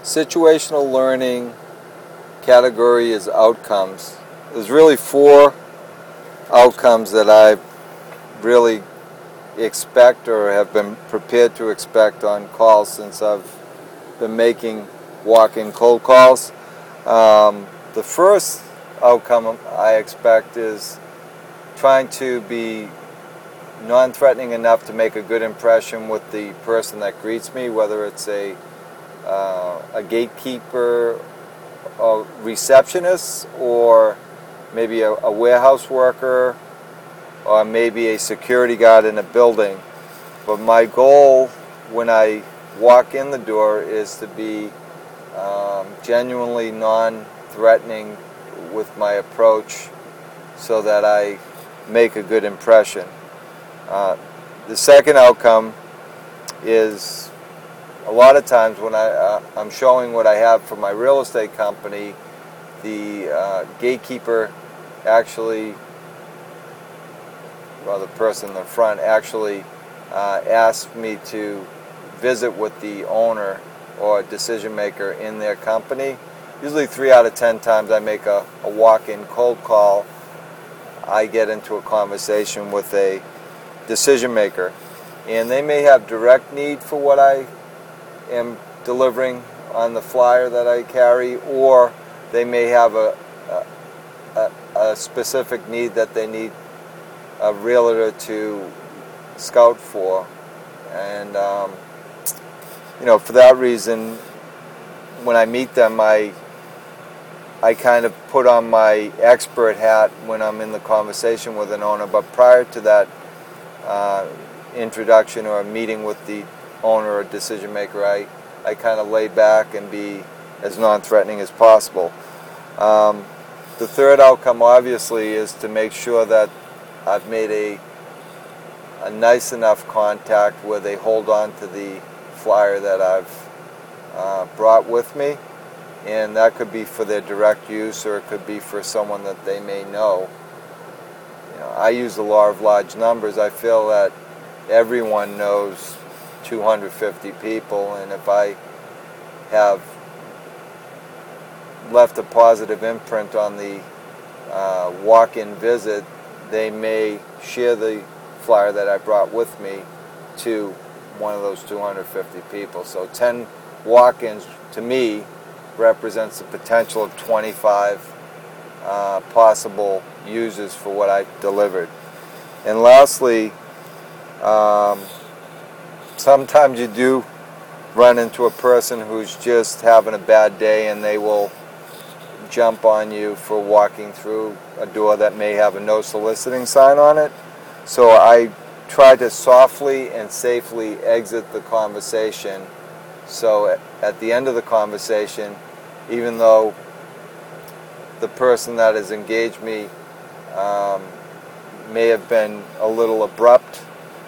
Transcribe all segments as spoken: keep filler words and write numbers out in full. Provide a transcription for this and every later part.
situational learning category is outcomes. There's really four outcomes that I really expect or have been prepared to expect on calls since I've been making walk-in cold calls. Um, the first outcome I expect is trying to be non-threatening enough to make a good impression with the person that greets me, whether it's a uh, a gatekeeper, a receptionist, or maybe a, a warehouse worker, or maybe a security guard in a building. But my goal when I walk in the door is to be um, genuinely non-threatening with my approach so that I make a good impression. Uh, the second outcome is a lot of times when I, uh, I'm showing what I have for my real estate company, the uh, gatekeeper actually, well, the person in the front actually uh, asked me to visit with the owner or decision maker in their company. Usually three out of ten times I make a, a walk-in cold call, I get into a conversation with a decision maker, and they may have direct need for what I am delivering on the flyer that I carry, or they may have a, a, a specific need that they need a realtor to scout for. And um, you know, for that reason, when I meet them, I I kind of put on my expert hat when I'm in the conversation with an owner. But prior to that uh, introduction or meeting with the owner or decision maker, I, I kind of lay back and be as non-threatening as possible. Um, the third outcome, obviously, is to make sure that I've made a, a nice enough contact where they hold on to the flyer that I've uh, brought with me. And that could be for their direct use, or it could be for someone that they may know. You know, I use the law of large numbers. I feel that everyone knows two hundred fifty people, and if I have left a positive imprint on the uh, walk-in visit, they may share the flyer that I brought with me to one of those two hundred fifty people. So ten walk-ins, to me, represents the potential of twenty-five uh, possible users for what I delivered. And lastly, um, sometimes you do run into a person who's just having a bad day, and they will jump on you for walking through a door that may have a no soliciting sign on it. So I try to softly and safely exit the conversation, so at, at the end of the conversation, even though the person that has engaged me um, may have been a little abrupt,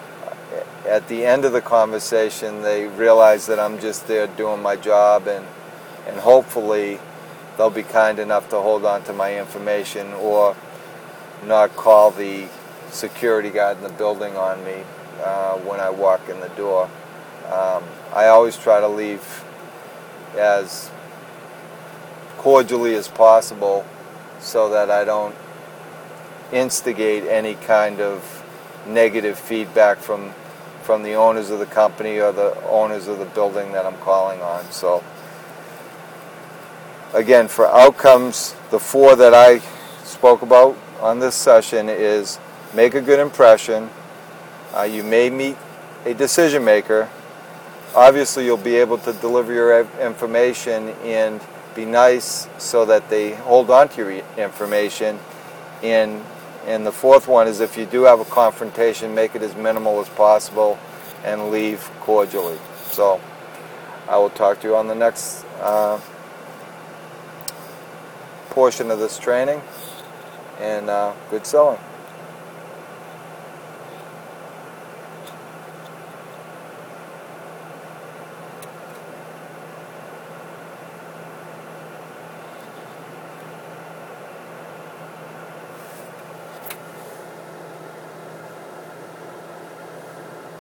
at the end of the conversation they realize that I'm just there doing my job, and, and hopefully they'll be kind enough to hold on to my information or not call the security guard in the building on me uh, when I walk in the door. Um, I always try to leave as cordially as possible so that I don't instigate any kind of negative feedback from from the owners of the company or the owners of the building that I'm calling on. So again, for outcomes, the four that I spoke about on this session is make a good impression. Uh, you may meet a decision maker. Obviously, you'll be able to deliver your information and be nice so that they hold on to your information. And, and the fourth one is, if you do have a confrontation, make it as minimal as possible and leave cordially. So I will talk to you on the next uh, portion of this training, and uh, good selling.